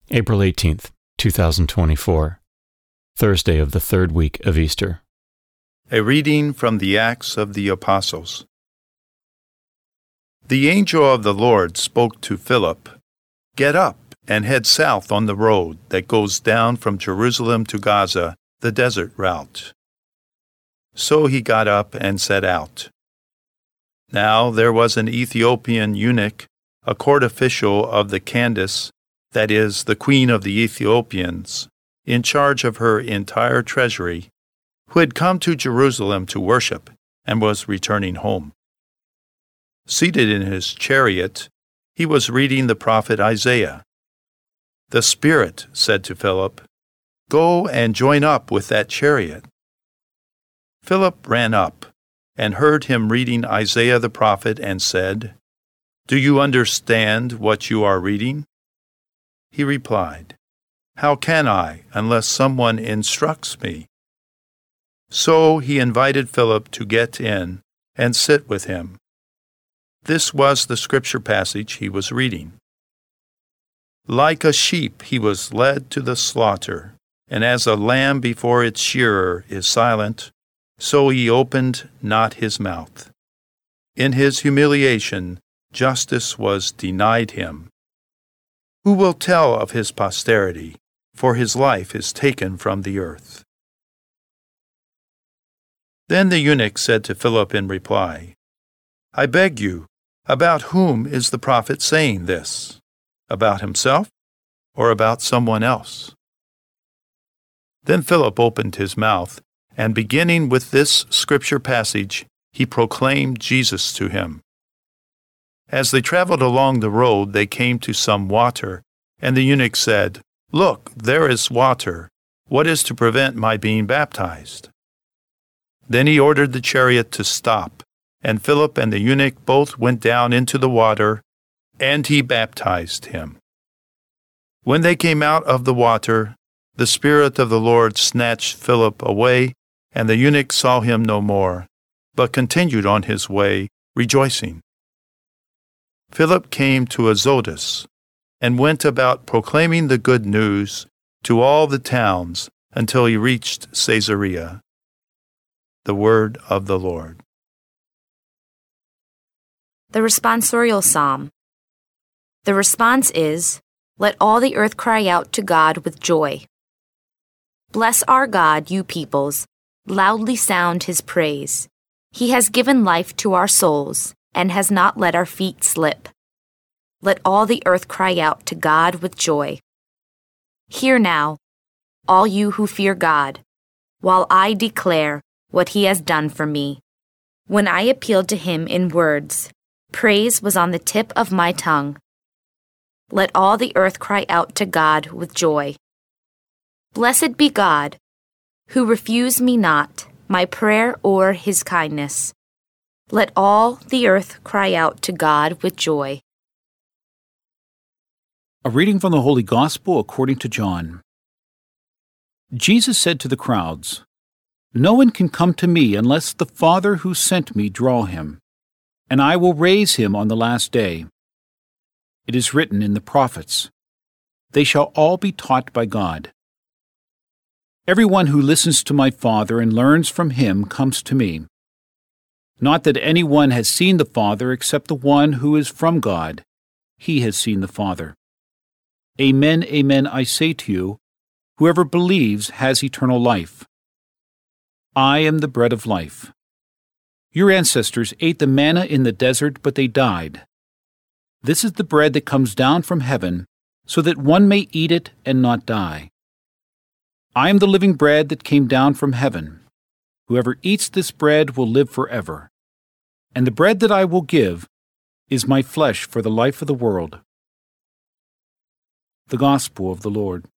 April 18th, 2024, Thursday of the third week of Easter. A reading from the Acts of the Apostles. The angel of the Lord spoke to Philip, "Get up and head south on the road that goes down from Jerusalem to Gaza, the desert route." So he got up and set out. Now there was an Ethiopian eunuch, a court official of the Candace, that is, the queen of the Ethiopians, in charge of her entire treasury, who had come to Jerusalem to worship and was returning home. Seated in his chariot, he was reading the prophet Isaiah. The Spirit said to Philip, "Go and join up with that chariot." Philip ran up and heard him reading Isaiah the prophet and said, "Do you understand what you are reading?" He replied, "How can I unless someone instructs me?" So he invited Philip to get in and sit with him. This was the scripture passage he was reading. Like a sheep he was led to the slaughter, and as a lamb before its shearer is silent, so he opened not his mouth. In his humiliation, justice was denied him. Who will tell of his posterity? For his life is taken from the earth. Then the eunuch said to Philip in reply, "I beg you, about whom is the prophet saying this? About himself or about someone else?" Then Philip opened his mouth, and beginning with this scripture passage, he proclaimed Jesus to him. As they traveled along the road, they came to some water, and the eunuch said, "Look, there is water. What is to prevent my being baptized?" Then he ordered the chariot to stop, and Philip and the eunuch both went down into the water, and he baptized him. When they came out of the water, the Spirit of the Lord snatched Philip away, and the eunuch saw him no more, but continued on his way, rejoicing. Philip came to Azotus, and went about proclaiming the good news to all the towns until he reached Caesarea. The word of the Lord. The responsorial psalm. The response is, "Let all the earth cry out to God with joy." Bless our God, you peoples, loudly sound his praise. He has given life to our souls and has not let our feet slip. Let all the earth cry out to God with joy. Hear now, all you who fear God, while I declare what he has done for me. When I appealed to him in words, praise was on the tip of my tongue. Let all the earth cry out to God with joy. Blessed be God, who refused me not my prayer or his kindness. Let all the earth cry out to God with joy. A reading from the Holy Gospel according to John. Jesus said to the crowds, "No one can come to me unless the Father who sent me draw him, and I will raise him on the last day. It is written in the prophets, 'They shall all be taught by God.' Everyone who listens to my Father and learns from him comes to me. Not that anyone has seen the Father except the one who is from God. He has seen the Father. Amen, amen, I say to you, whoever believes has eternal life. I am the bread of life. Your ancestors ate the manna in the desert, but they died. This is the bread that comes down from heaven, so that one may eat it and not die. I am the living bread that came down from heaven. Whoever eats this bread will live forever. And the bread that I will give is my flesh for the life of the world." The Gospel of the Lord.